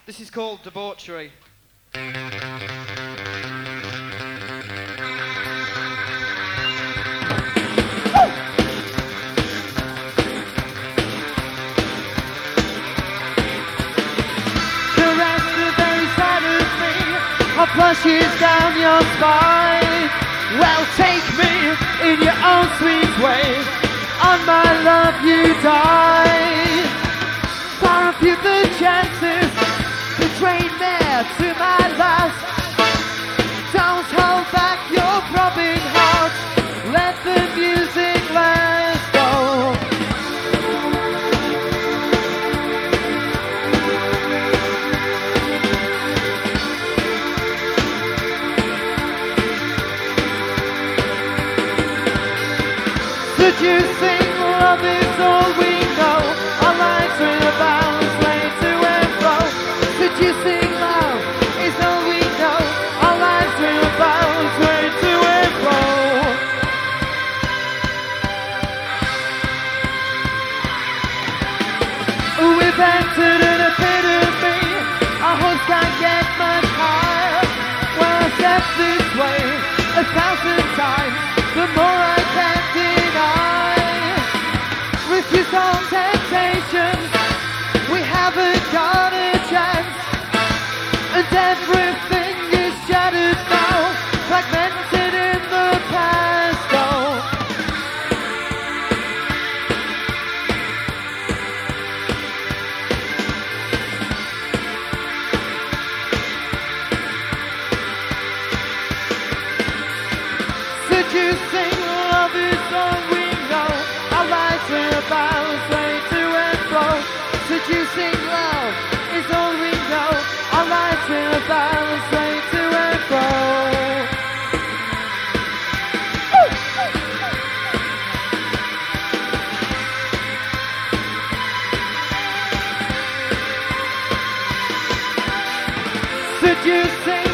This is called Debauchery. Flushes down your spine. Well, take me in your own sweet way. On my love you die. Far and few the chances to train there to my last. Don't hold back your throbbing heart. Let the music last. Oh. Seducing love is all we know. Our lives are about way to and fro. Seducing love is all we know. Our lives are about way to and fro. We've entered in a pit of me. Our hopes can't get much higher. Well, I step this way 1,000 times. The more I can deny. Refuse all temptations. We haven't got a chance. And everything is shattered now. Fragmented in the past. Oh. Seducing love is all we know. Our lives are about way to and fro. Seducing love is all we know. Our lives are about way to and fro. Seducing